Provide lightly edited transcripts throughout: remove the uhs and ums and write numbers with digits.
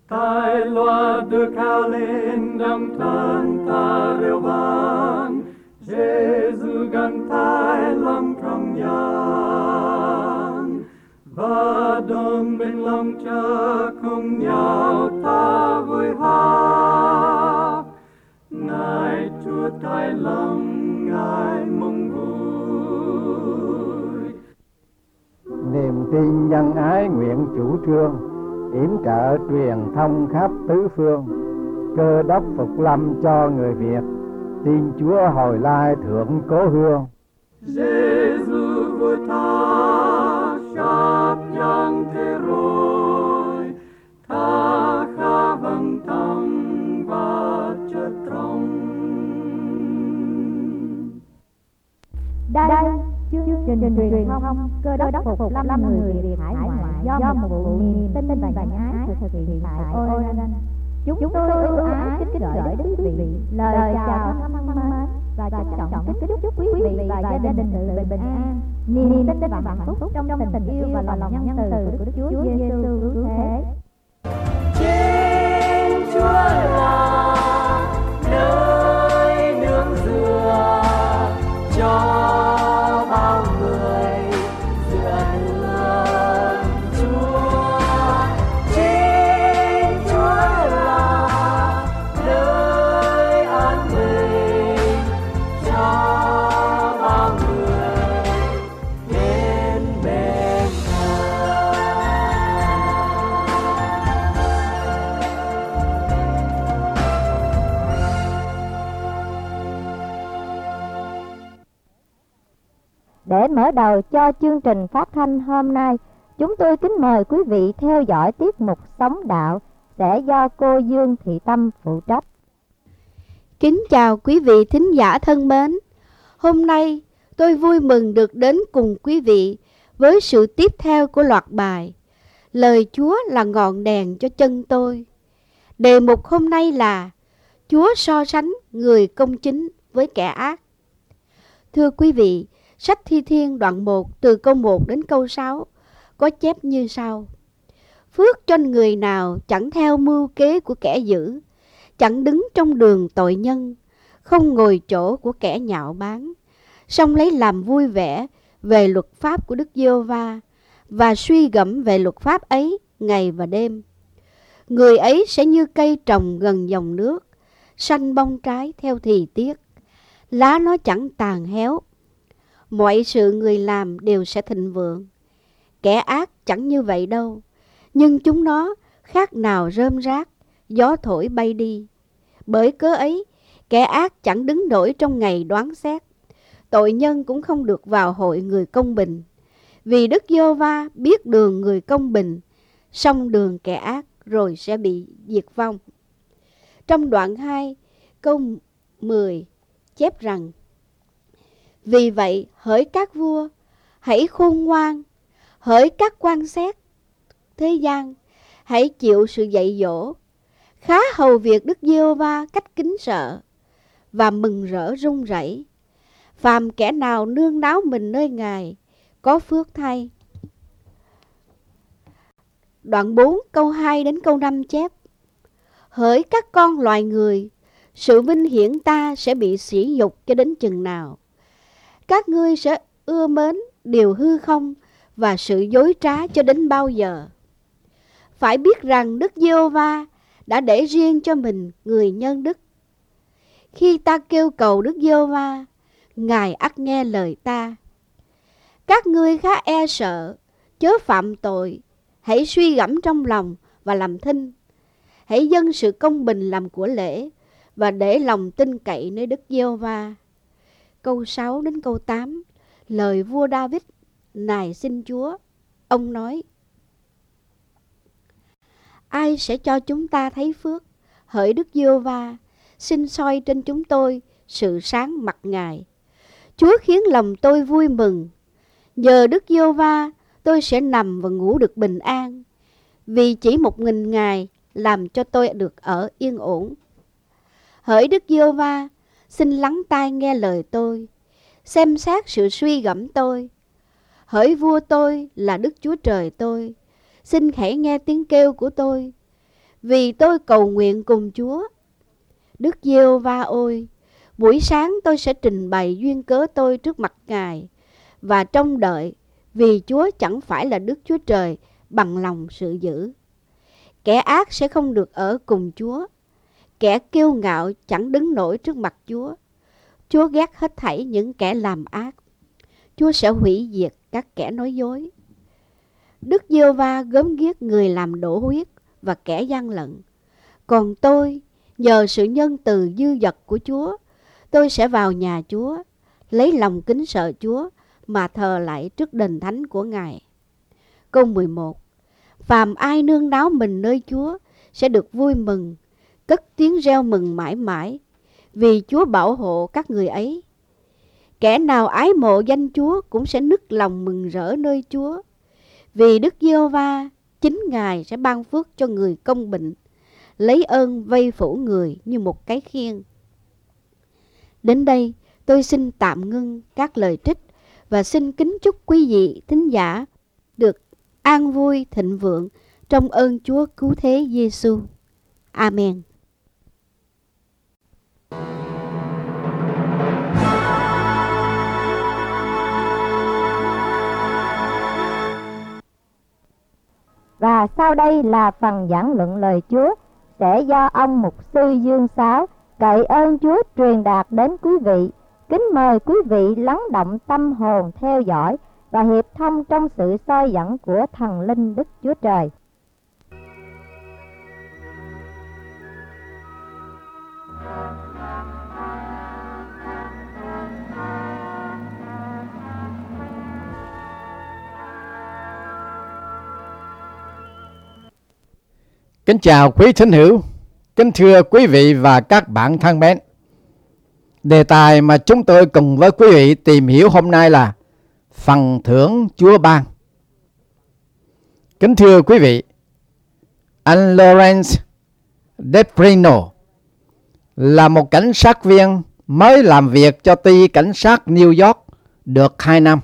Tài loa được cao lên đồng thân ta reo vang, Giêsu gần thái lòng trong gian, và đồng bên lòng cha cùng nhau ta vui hát. Ngài Chúa thái lòng, Ngài mong vui. Niềm tin nhân ái nguyện chủ trương, yểm trợ truyền thông khắp tứ phương. Cơ đốc phục lâm cho người Việt, tin Chúa hồi lai thượng cố hương. Giêsu vua ta khắp nhân thế rồi, ta khá vâng tâm và chất trong. Đây chương trình truyền thông Cơ đốc phục lâm người Việt hải ngoại do một vụ niềm tin và nhân ái thực hiện tại Oregon. Chúng tôi ưu ái kính gửi đến quý vị lời chào thân mến và trân trọng kính chúc quý vị và gia đình sự bình an, niềm tin và hạnh phúc trong tình yêu và lòng nhân từ của Đức Chúa Giêsu cứu thế. Trên Chúa là nơi nương dựa cho bao người dựa nương Chúa. Trên Chúa là nơi an bình cho bao người đến bên Ngài. Để mở đầu cho chương trình phát thanh hôm nay, chúng tôi kính mời quý vị theo dõi tiết mục Sống Đạo sẽ do cô Dương Thị Tâm phụ trách. Kính chào quý vị thính giả thân mến. Hôm nay tôi vui mừng được đến cùng quý vị với sự tiếp theo của loạt bài Lời Chúa là ngọn đèn cho chân tôi. Đề mục hôm nay là Chúa so sánh người công chính với kẻ ác. Thưa quý vị, sách Thi Thiên đoạn 1 từ câu 1 đến câu 6 có chép như sau: Phước cho người nào chẳng theo mưu kế của kẻ dữ, chẳng đứng trong đường tội nhân, không ngồi chỗ của kẻ nhạo báng, song lấy làm vui vẻ về luật pháp của Đức Giê-hô-va và suy gẫm về luật pháp ấy ngày và đêm. Người ấy sẽ như cây trồng gần dòng nước, xanh bông trái theo thì tiết, lá nó chẳng tàn héo. Mọi sự người làm đều sẽ thịnh vượng. Kẻ ác chẳng như vậy đâu, nhưng chúng nó khác nào rơm rác, gió thổi bay đi. Bởi cớ ấy, kẻ ác chẳng đứng nổi trong ngày đoán xét, tội nhân cũng không được vào hội người công bình. Vì Đức Giê-hô-va biết đường người công bình, song đường kẻ ác rồi sẽ bị diệt vong. Trong đoạn 2, câu 10 chép rằng: Vì vậy, hỡi các vua, hãy khôn ngoan, hỡi các quan xét thế gian, hãy chịu sự dạy dỗ, khá hầu việc Đức Giê-hô-va cách kính sợ và mừng rỡ run rẩy. Phàm kẻ nào nương náu mình nơi Ngài có phước thay. Đoạn 4 câu 2 đến câu 5 chép: Hỡi các con loài người, sự vinh hiển ta sẽ bị sỉ nhục cho đến chừng nào? Các ngươi sẽ ưa mến điều hư không và sự dối trá cho đến bao giờ? Phải biết rằng Đức Giê-hô-va đã để riêng cho mình người nhân đức. Khi ta kêu cầu Đức Giê-hô-va, Ngài ắt nghe lời ta. Các ngươi khá e sợ, chớ phạm tội, hãy suy gẫm trong lòng và làm thinh. Hãy dâng sự công bình làm của lễ và để lòng tin cậy nơi Đức Giê-hô-va. Câu 6 đến câu 8, lời vua David nài xin Chúa. Ông nói: Ai sẽ cho chúng ta thấy phước? Hỡi Đức Giê-hô-va, xin soi trên chúng tôi sự sáng mặt Ngài. Chúa khiến lòng tôi vui mừng. Nhờ Đức Giê-hô-va, tôi sẽ nằm và ngủ được bình an, vì chỉ một mình Ngài làm cho tôi được ở yên ổn. Hỡi Đức Giê-hô-va, xin lắng tai nghe lời tôi, xem xét sự suy gẫm tôi. Hỡi vua tôi là Đức Chúa Trời tôi, xin hãy nghe tiếng kêu của tôi. vì tôi cầu nguyện cùng Chúa. Đức Giê-hô-va ơi, buổi sáng tôi sẽ trình bày duyên cớ tôi trước mặt Ngài và trông đợi, vì Chúa chẳng phải là Đức Chúa Trời bằng lòng sự dữ. Kẻ ác sẽ không được ở cùng Chúa. Kẻ kiêu ngạo chẳng đứng nổi trước mặt Chúa. Chúa ghét hết thảy những kẻ làm ác. Chúa sẽ hủy diệt các kẻ nói dối. Đức Giê-hô-va gớm ghiếc người làm đổ huyết và kẻ gian lận. Còn tôi, nhờ sự nhân từ dư dật của Chúa, tôi sẽ vào nhà Chúa, lấy lòng kính sợ Chúa mà thờ lạy trước đền thánh của Ngài. Câu 11. Phàm ai nương náu mình nơi Chúa sẽ được vui mừng, cất tiếng reo mừng mãi mãi, vì Chúa bảo hộ các người ấy. Kẻ nào ái mộ danh Chúa cũng sẽ nức lòng mừng rỡ nơi Chúa, vì Đức Giê-hô-va chính Ngài sẽ ban phước cho người công bình, lấy ơn vây phủ người như một cái khiên. Đến đây tôi xin tạm ngưng các lời trích và xin kính chúc quý vị thính giả được an vui thịnh vượng trong ơn Chúa cứu thế Giêsu. Amen. Và sau đây là phần giảng luận lời Chúa sẽ do ông mục sư Dương Sáu cậy ơn Chúa truyền đạt đến quý vị. Kính mời quý vị lắng động tâm hồn theo dõi và hiệp thông trong sự soi dẫn của thần linh Đức Chúa Trời. Kính chào quý thính hữu, kính thưa quý vị và các bạn thân mến. Đề tài mà chúng tôi cùng với quý vị tìm hiểu hôm nay là phần thưởng Chúa ban. Kính thưa quý vị, anh Lawrence Deprino là một cảnh sát viên mới làm việc cho ty cảnh sát New York được 2 năm.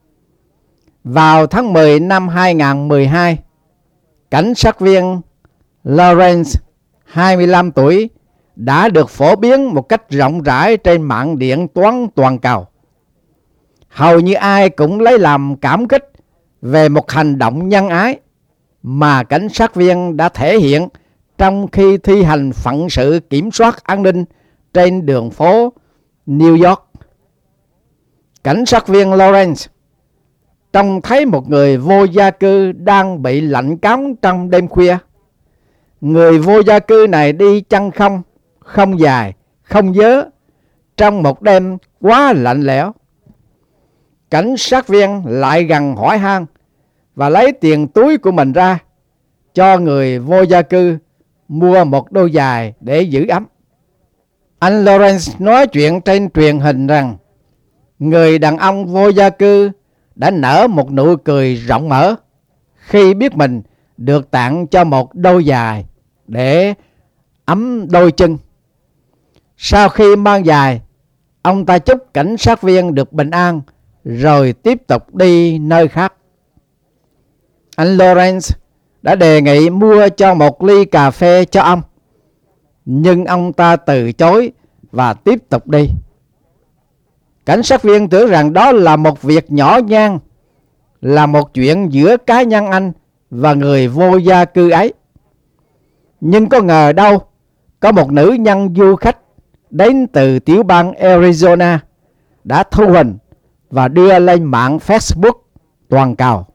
Vào tháng 10 năm 2012, cảnh sát viên Lawrence, 25 tuổi, đã được phổ biến một cách rộng rãi trên mạng điện toán toàn cầu. Hầu như ai cũng lấy làm cảm kích về một hành động nhân ái mà cảnh sát viên đã thể hiện trong khi thi hành phận sự kiểm soát an ninh trên đường phố New York. Cảnh sát viên Lawrence trông thấy một người vô gia cư đang bị lạnh cóng trong đêm khuya. Người vô gia cư này đi chân không dài, không vớ, trong một đêm quá lạnh lẽo. Cảnh sát viên lại gần hỏi han và lấy tiền túi của mình ra cho người vô gia cư mua một đôi giày để giữ ấm. Anh Lawrence nói chuyện trên truyền hình rằng người đàn ông vô gia cư đã nở một nụ cười rộng mở khi biết mình được tặng cho một đôi giày để ấm đôi chân. Sau khi mang giày, ông ta chúc cảnh sát viên được bình an rồi tiếp tục đi nơi khác. Anh Lawrence đã đề nghị mua cho một ly cà phê cho ông, nhưng ông ta từ chối và tiếp tục đi. Cảnh sát viên tưởng rằng đó là một việc nhỏ nhen, là một chuyện giữa cá nhân anh và người vô gia cư ấy. Nhưng có ngờ đâu, có một nữ nhân du khách đến từ tiểu bang Arizona đã thu hình và đưa lên mạng Facebook toàn cầu.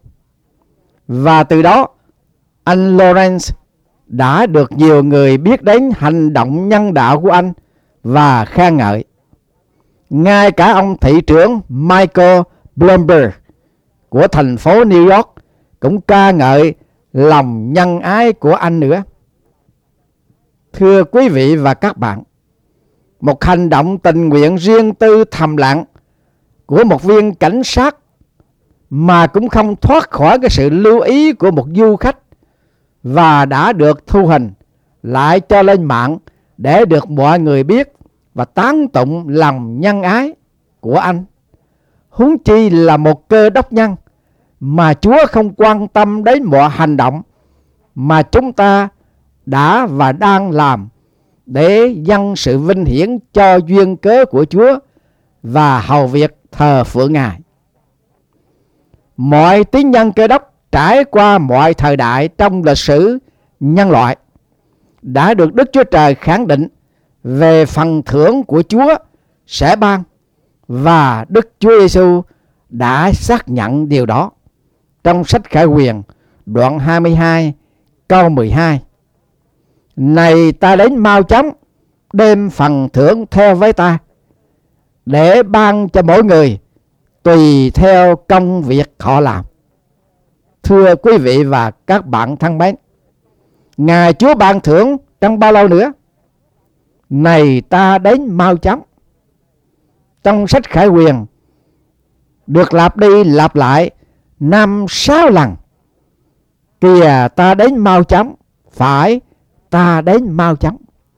Và từ đó, anh Lawrence đã được nhiều người biết đến hành động nhân đạo của anh và khen ngợi. Ngay cả ông thị trưởng Michael Bloomberg của thành phố New York cũng ca ngợi lòng nhân ái của anh nữa. Thưa quý vị và các bạn, một hành động tình nguyện riêng tư thầm lặng của một viên cảnh sát mà cũng không thoát khỏi cái sự lưu ý của một du khách và đã được thu hình lại cho lên mạng để được mọi người biết và tán tụng lòng nhân ái của anh. Huống chi là một cơ đốc nhân mà Chúa không quan tâm đến mọi hành động mà chúng ta đã và đang làm để dâng sự vinh hiển cho duyên cớ của Chúa và hầu việc thờ phượng Ngài. Mọi tín nhân Cơ Đốc trải qua mọi thời đại trong lịch sử nhân loại đã được Đức Chúa Trời khẳng định về phần thưởng của Chúa sẽ ban, và Đức Chúa Giêsu đã xác nhận điều đó trong sách Khải Huyền đoạn 22 câu 12. Này ta đến mau chóng, đem phần thưởng theo với ta, để ban cho mỗi người tùy theo công việc họ làm. Thưa quý vị và các bạn thân mến, Ngài Chúa ban thưởng trong bao lâu nữa? Này ta đến mau chóng. Trong sách Khải Huyền được lặp đi lặp lại 5-6 lần. Kìa ta đến mau chóng, phải, ta đến mau chóng.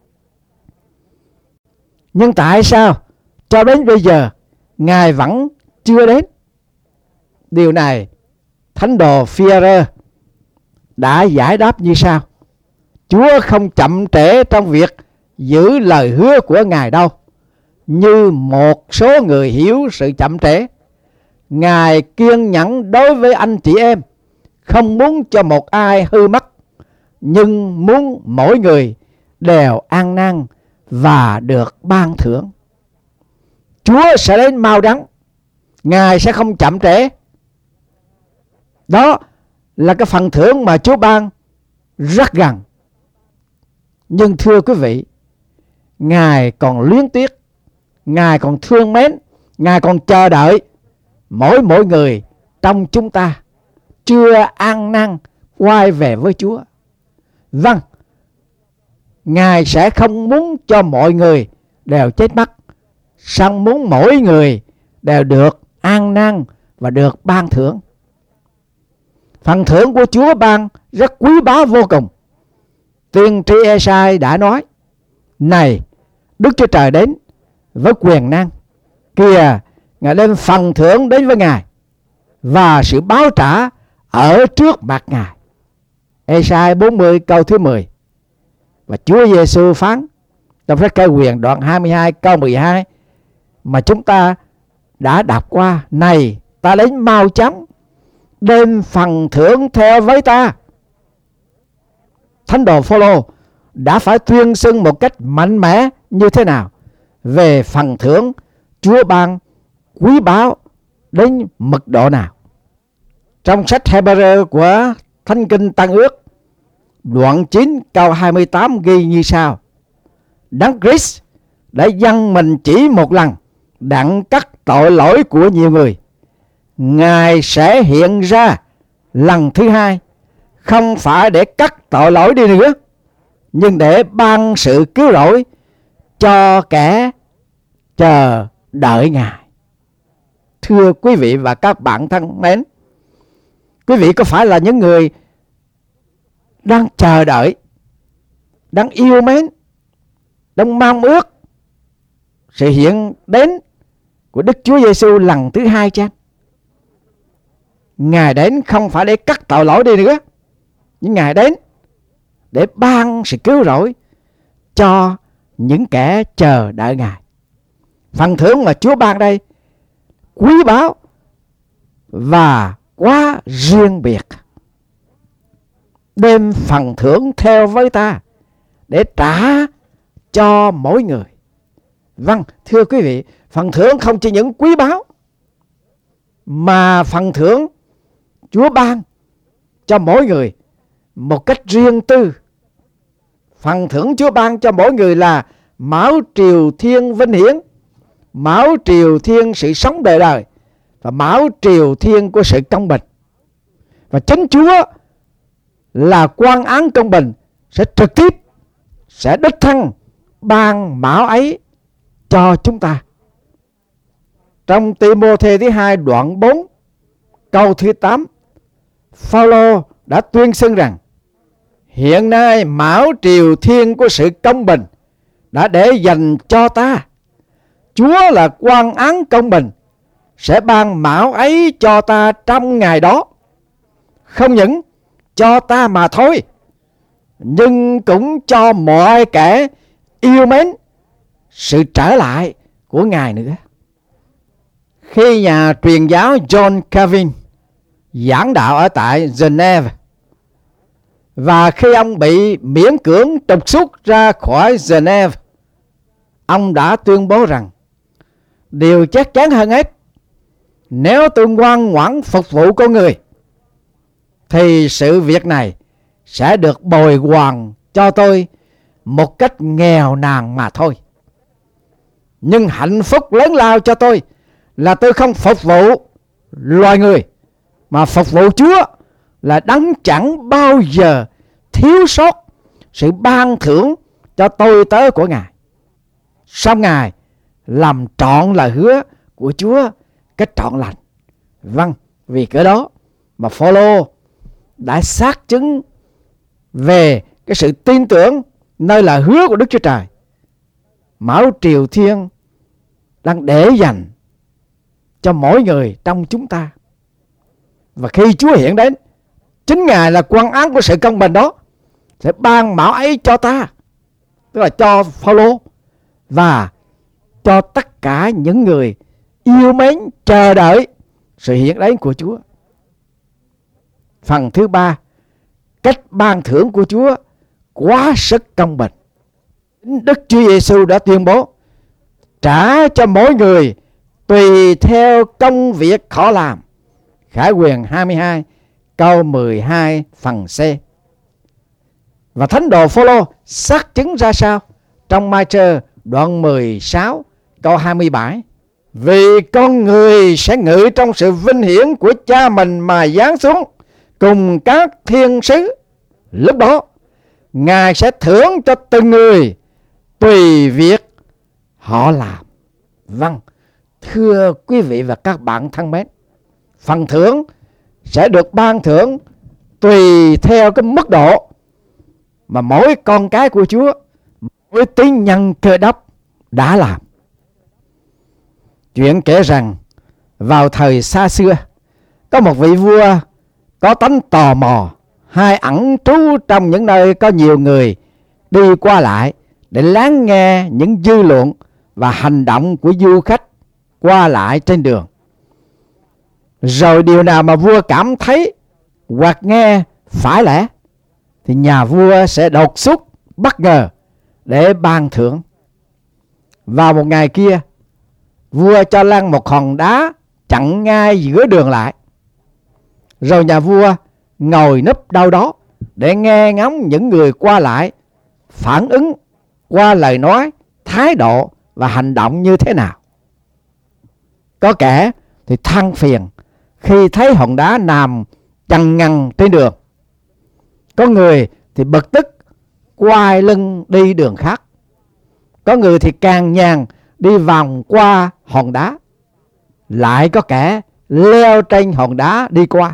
Nhưng tại sao cho đến bây giờ Ngài vẫn chưa đến? Điều này Thánh đồ Phi-e-rơ đã giải đáp như sau: Chúa không chậm trễ trong việc giữ lời hứa của Ngài đâu, như một số người hiểu sự chậm trễ. Ngài kiên nhẫn đối với anh chị em, không muốn cho một ai hư mất, nhưng muốn mỗi người đều an nan và được ban thưởng. Chúa sẽ đến mau chóng, Ngài sẽ không chậm trễ. Đó là cái phần thưởng mà Chúa ban rất gần. Nhưng thưa quý vị, Ngài còn luyến tiếc, Ngài còn thương mến, Ngài còn chờ đợi mỗi người trong chúng ta chưa ăn năn quay về với Chúa. Vâng, Ngài sẽ không muốn cho mọi người đều chết mất, song muốn mỗi người đều được an nan và được ban thưởng. Phần thưởng của Chúa ban rất quý báu vô cùng. Tiên tri Ê-sai đã nói: Này, Đức Chúa Trời đến với quyền năng, kìa Ngài đem phần thưởng đến với Ngài và sự báo trả ở trước mặt Ngài. Ê-sai 40 câu thứ 10. Và Chúa Giêsu phán trong sách Khải Huyền đoạn 22 câu 12 mà chúng ta đã đọc qua: Này ta đến mau chóng, đem phần thưởng theo với ta. Thánh đồ Phô-lô đã phải tuyên xưng một cách mạnh mẽ như thế nào về phần thưởng Chúa ban quý báu đến mức độ nào. Trong sách Hebrew của Thánh Kinh Tân Ước đoạn 9 câu 28 ghi như sau: Đấng Christ đã dâng mình chỉ một lần đặng cắt tội lỗi của nhiều người. Ngài sẽ hiện ra lần thứ hai, không phải để cắt tội lỗi đi nữa, nhưng để ban sự cứu rỗi cho kẻ chờ đợi Ngài. Thưa quý vị và các bạn thân mến, quý vị có phải là những người đang chờ đợi, đang yêu mến, đang mong ước sự hiện đến của Đức Chúa Giêsu lần thứ hai chăng? Ngài đến không phải để cắt tội lỗi đi nữa, nhưng Ngài đến để ban sự cứu rỗi cho những kẻ chờ đợi Ngài. Phần thưởng mà Chúa ban đây quý báu và quá riêng biệt. Đem phần thưởng theo với ta để trả cho mỗi người. Vâng, thưa quý vị, phần thưởng không chỉ những quý báu, mà phần thưởng Chúa ban cho mỗi người một cách riêng tư. Phần thưởng Chúa ban cho mỗi người là mão triều thiên vinh hiển, mão triều thiên sự sống đời đời, và mão triều thiên của sự công bình. Và chính Chúa là quan án công bình sẽ trực tiếp, sẽ đích thân ban mão ấy cho chúng ta. Trong Ti-mô-thê thứ 2 đoạn 4 câu thứ 8, Phao-lô đã tuyên xưng rằng: Hiện nay mão triều thiên của sự công bình đã để dành cho ta. Chúa là quan án công bình, sẽ ban mão ấy cho ta trong ngày đó. Không những cho ta mà thôi, nhưng cũng cho mọi kẻ yêu mến sự trở lại của Ngài nữa. Khi nhà truyền giáo John Calvin giảng đạo ở tại Geneva, và khi ông bị miễn cưỡng trục xuất ra khỏi Geneva, ông đã tuyên bố rằng điều chắc chắn hơn hết, nếu tôi ngoan ngoãn phục vụ con người thì sự việc này sẽ được bồi hoàn cho tôi một cách nghèo nàn mà thôi. Nhưng hạnh phúc lớn lao cho tôi là tôi không phục vụ loài người, mà phục vụ Chúa là đấng chẳng bao giờ thiếu sót sự ban thưởng cho tôi tớ của Ngài. Song Ngài làm trọn lời hứa của Chúa cách trọn lành. Vâng, vì cớ đó mà Phaolô đã xác chứng về cái sự tin tưởng nơi lời hứa của Đức Chúa Trời. Mão triều thiên đang để dành cho mỗi người trong chúng ta. Và khi Chúa hiện đến, chính Ngài là quan án của sự công bình đó, sẽ ban mão ấy cho ta, tức là cho Phaolô và cho tất cả những người yêu mến chờ đợi sự hiện đến của Chúa. Phần thứ ba, cách ban thưởng của Chúa quá sức công bình. Đức Chúa Giêsu đã tuyên bố trả cho mỗi người tùy theo công việc họ làm. Khải Huyền 22 câu 12 phần C. Và thánh đồ Phaolô xác chứng ra sao trong Ma-trơ đoạn 16 câu 27? Vì con người sẽ ngự trong sự vinh hiển của Cha mình mà giáng xuống cùng các thiên sứ. Lúc đó Ngài sẽ thưởng cho từng người tùy việc họ làm. Vâng, thưa quý vị và các bạn thân mến, phần thưởng sẽ được ban thưởng tùy theo cái mức độ mà mỗi con cái của Chúa, mỗi tín nhân Cơ Đốc đã làm. Chuyện kể rằng vào thời xa xưa, có một vị vua có tánh tò mò, hay ẩn trú trong những nơi có nhiều người đi qua lại để lắng nghe những dư luận và hành động của du khách qua lại trên đường. Rồi điều nào mà vua cảm thấy hoặc nghe phải lẽ thì nhà vua sẽ đột xuất bất ngờ để ban thưởng. Vào một ngày kia, vua cho lăn một hòn đá chặn ngay giữa đường lại. Rồi nhà vua ngồi núp đâu đó để nghe ngóng những người qua lại phản ứng qua lời nói, thái độ và hành động như thế nào. Có kẻ thì than phiền khi thấy hòn đá nằm chằng ngằn trên đường. Có người thì bực tức quay lưng đi đường khác. Có người thì càng nhàn đi vòng qua hòn đá. Lại có kẻ leo trên hòn đá đi qua.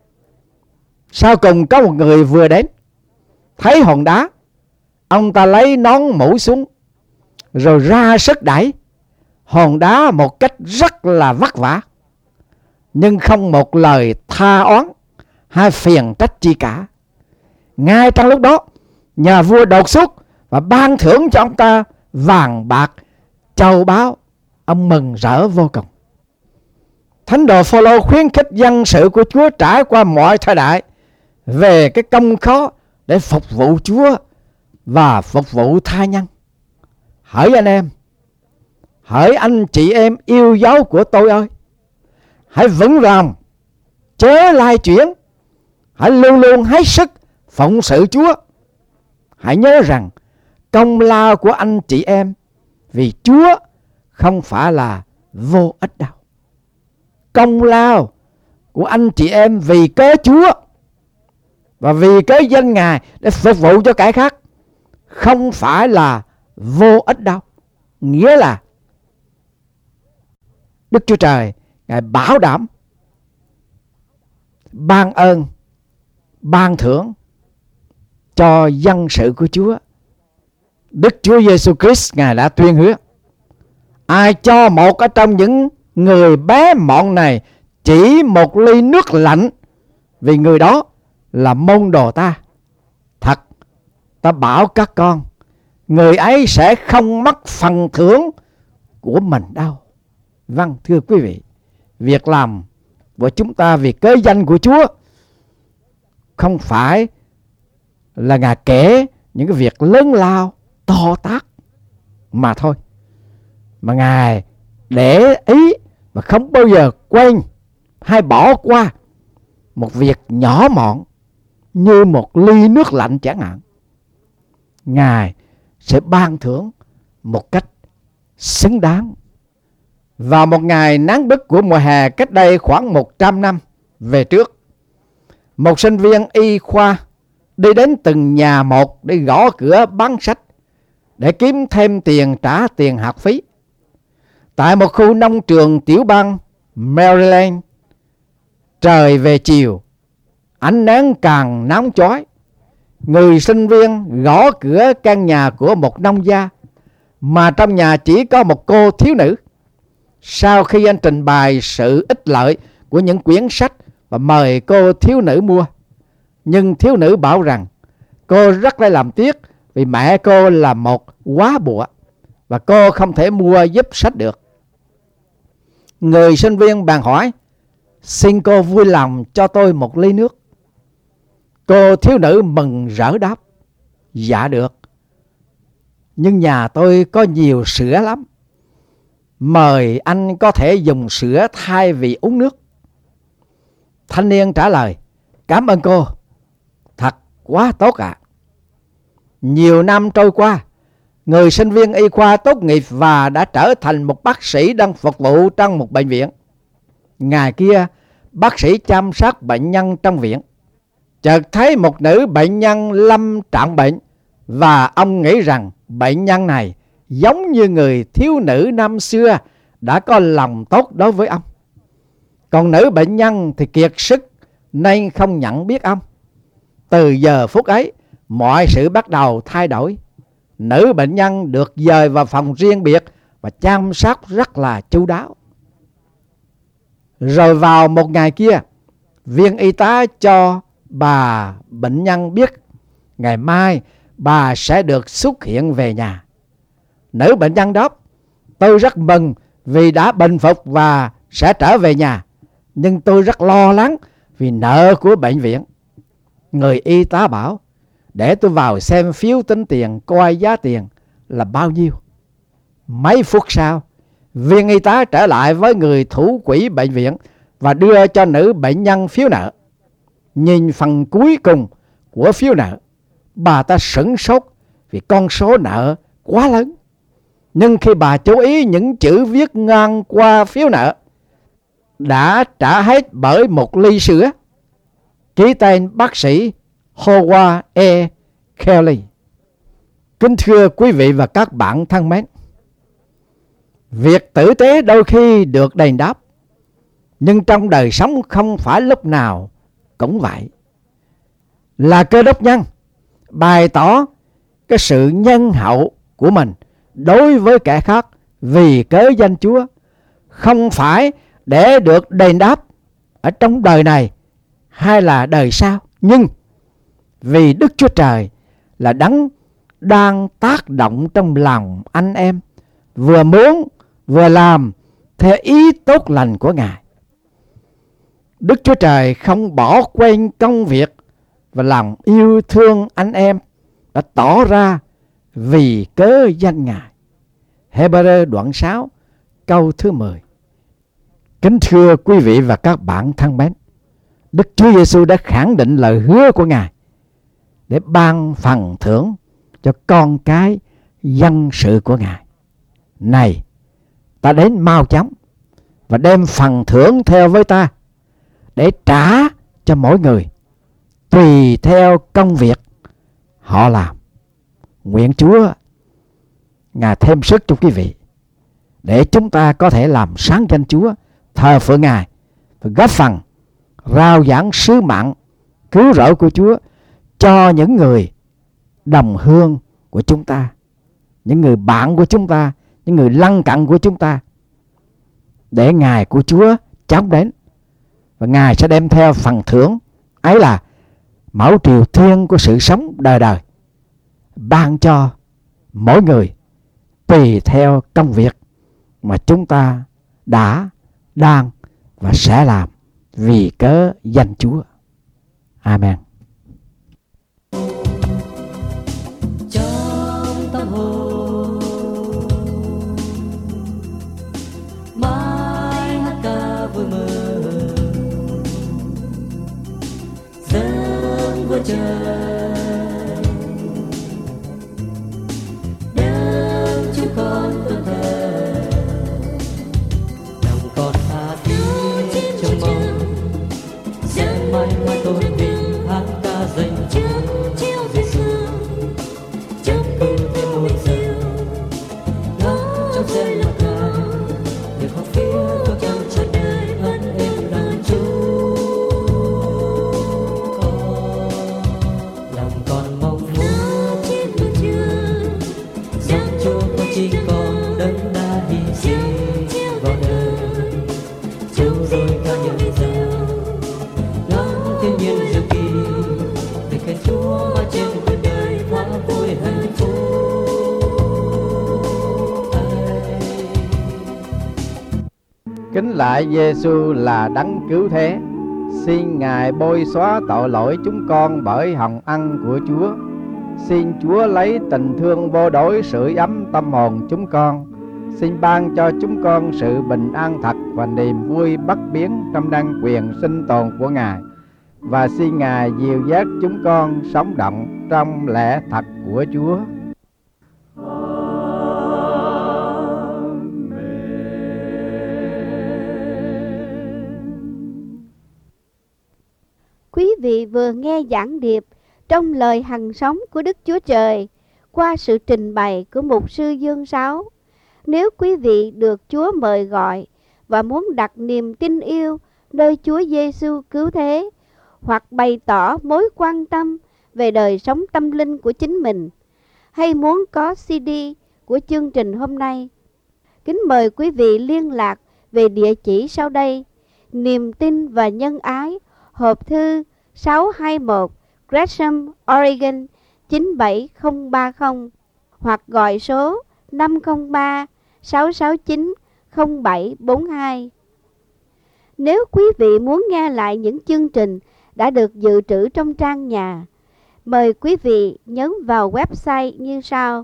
Sau cùng có một người vừa đến, thấy hòn đá, ông ta lấy nón mũ xuống, rồi ra sức đẩy hòn đá một cách rất là vất vả, nhưng không một lời tha oán hay phiền trách chi cả. Ngay trong lúc đó, nhà vua đột xuất và ban thưởng cho ông ta vàng bạc, châu báu. Ông mừng rỡ vô cùng. Thánh đồ Phaolô khuyến khích dân sự của Chúa trải qua mọi thời đại về cái công khó để phục vụ Chúa và phục vụ tha nhân. Hỡi anh em, hỡi anh chị em yêu dấu của tôi ơi, hãy vững lòng, chớ lai chuyển, hãy luôn luôn hết sức phụng sự Chúa. Hãy nhớ rằng công lao của anh chị em vì Chúa không phải là vô ích đâu. Công lao của anh chị em vì cớ Chúa và vì cớ danh Ngài để phục vụ cho kẻ khác không phải là vô ích đâu. Nghĩa là Đức Chúa Trời Ngài bảo đảm ban ơn, ban thưởng cho dân sự của Chúa. Đức Chúa Giêsu Christ Ngài đã tuyên hứa: ai cho một ở trong những người bé mọn này chỉ một ly nước lạnh, vì người đó là môn đồ ta. Thật, ta bảo các con, người ấy sẽ không mất phần thưởng của mình đâu. Vâng, thưa quý vị, việc làm của chúng ta vì cớ danh của Chúa không phải là Ngài kể những cái việc lớn lao to tát mà thôi, mà Ngài để ý và không bao giờ quên hay bỏ qua một việc nhỏ mọn như một ly nước lạnh chẳng hạn. Ngài sẽ ban thưởng một cách xứng đáng. Vào một ngày nắng bức của mùa hè cách đây khoảng 100 năm về trước, một sinh viên y khoa đi đến từng nhà một để gõ cửa bán sách để kiếm thêm tiền trả tiền học phí. Tại một khu nông trường tiểu bang Maryland, trời về chiều, ánh nắng càng nóng chói. Người sinh viên gõ cửa căn nhà của một nông gia, mà trong nhà chỉ có một cô thiếu nữ. Sau khi anh trình bày sự ích lợi của những quyển sách và mời cô thiếu nữ mua, nhưng thiếu nữ bảo rằng cô rất là làm tiếc vì mẹ cô là một góa bụa và cô không thể mua giúp sách được. Người sinh viên bèn hỏi, xin cô vui lòng cho tôi một ly nước. Cô thiếu nữ mừng rỡ đáp, dạ được, nhưng nhà tôi có nhiều sữa lắm, mời anh có thể dùng sữa thay vì uống nước. Thanh niên trả lời, cảm ơn cô, thật quá tốt ạ. Nhiều năm trôi qua, người sinh viên y khoa tốt nghiệp và đã trở thành một bác sĩ đang phục vụ trong một bệnh viện. Ngày kia, bác sĩ chăm sóc bệnh nhân trong viện, chợt thấy một nữ bệnh nhân lâm trọng bệnh, và ông nghĩ rằng bệnh nhân này giống như người thiếu nữ năm xưa đã có lòng tốt đối với ông. Còn nữ bệnh nhân thì kiệt sức nên không nhận biết ông. Từ giờ phút ấy, mọi sự bắt đầu thay đổi. Nữ bệnh nhân được dời vào phòng riêng biệt và chăm sóc rất là chu đáo. Rồi vào một ngày kia, viên y tá cho bà bệnh nhân biết ngày mai bà sẽ được xuất hiện về nhà. Nữ bệnh nhân đáp, tôi rất mừng vì đã bình phục và sẽ trở về nhà, nhưng tôi rất lo lắng vì nợ của bệnh viện. Người y tá bảo, để tôi vào xem phiếu tính tiền coi giá tiền là bao nhiêu. Mấy phút sau, viên y tá trở lại với người thủ quỹ bệnh viện và đưa cho nữ bệnh nhân phiếu nợ. Nhìn phần cuối cùng của phiếu nợ, bà ta sửng sốt vì con số nợ quá lớn. Nhưng khi bà chú ý những chữ viết ngang qua phiếu nợ, đã trả hết bởi một ly sữa, ký tên bác sĩ Howard E. Kelly. Kính thưa quý vị và các bạn thân mến, việc tử tế đôi khi được đền đáp, nhưng trong đời sống không phải lúc nào cũng vậy. Là Cơ Đốc nhân, bày tỏ cái sự nhân hậu của mình đối với kẻ khác vì cớ danh Chúa, không phải để được đền đáp ở trong đời này hay là đời sau, nhưng vì Đức Chúa Trời là đấng đang tác động trong lòng anh em, vừa muốn vừa làm theo ý tốt lành của Ngài. Đức Chúa Trời không bỏ quên công việc và lòng yêu thương anh em đã tỏ ra vì cớ danh Ngài. Hebrew đoạn 6 câu thứ 10. Kính thưa quý vị và các bạn thân mến, Đức Chúa Giêsu đã khẳng định lời hứa của Ngài để ban phần thưởng cho con cái dân sự của Ngài. Này, ta đến mau chóng và đem phần thưởng theo với ta để trả cho mỗi người tùy theo công việc họ làm. Nguyện Chúa Ngài thêm sức cho quý vị để chúng ta có thể làm sáng danh Chúa, thờ phượng Ngài và góp phần rao giảng sứ mạng cứu rỗi của Chúa cho những người đồng hương của chúng ta, những người bạn của chúng ta, những người lân cận của chúng ta, để ngày của Chúa chóng đến và Ngài sẽ đem theo phần thưởng ấy là mẫu triều thiên của sự sống đời đời. ban cho mỗi người tùy theo công việc mà chúng ta đã, đang và sẽ làm vì cớ danh Chúa. Amen. Trong tâm hồn mãi hát ca vui mừng, dâng vua trời đem chúng con tuân thờ, lòng con tha thiết trong mong sẽ mãi mãi tôn vinh hát ca dành Chúa Giêsu. Trong cơn thêm mùi rượu ngắm trong xe lòng Ngài, để khó phía có trong trọn đời ân êm lòng Chúa. Lòng con mong muốn trên bước chân dòng Chúa con chỉ còn đấng đã hy sinh vào đời. Chúa rồi ca nhận rằng ngắm thiên nhiên diệu kỳ, để khen Chúa ở trên cuộc đời thoáng vui hạnh phúc ấy. Kính lạy Giêsu là đấng cứu thế, xin Ngài bôi xóa tội lỗi chúng con bởi hồng ân của Chúa. Xin Chúa lấy tình thương vô đối sưởi ấm tâm hồn chúng con. Xin ban cho chúng con sự bình an thật và niềm vui bất biến trong năng quyền sinh tồn của Ngài. Và xin Ngài dìu dắt chúng con sống động trong lẽ thật của Chúa. Quý vị vừa nghe giảng điệp trong lời hằng sống của Đức Chúa Trời qua sự trình bày của mục sư Dương Sáu. Nếu quý vị được Chúa mời gọi và muốn đặt niềm tin yêu nơi Chúa Giêsu cứu thế, hoặc bày tỏ mối quan tâm về đời sống tâm linh của chính mình, hay muốn có CD của chương trình hôm nay, kính mời quý vị liên lạc về địa chỉ sau đây: Niềm tin và Nhân Ái, hộp thư 621 Gresham, Oregon 97030, hoặc gọi số 503 669 0742. Nếu quý vị muốn nghe lại những chương trình đã được dự trữ trong trang nhà, mời quý vị nhấn vào website như sau: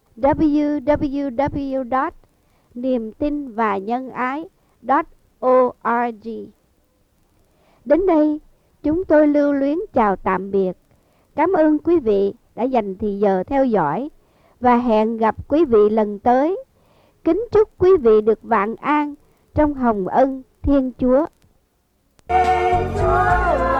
www.niemtinvanhângai.org. Đến đây, chúng tôi lưu luyến chào tạm biệt. Cảm ơn quý vị đã dành thời giờ theo dõi và hẹn gặp quý vị lần tới. Kính chúc quý vị được vạn an trong hồng ân Thiên Chúa. Chúa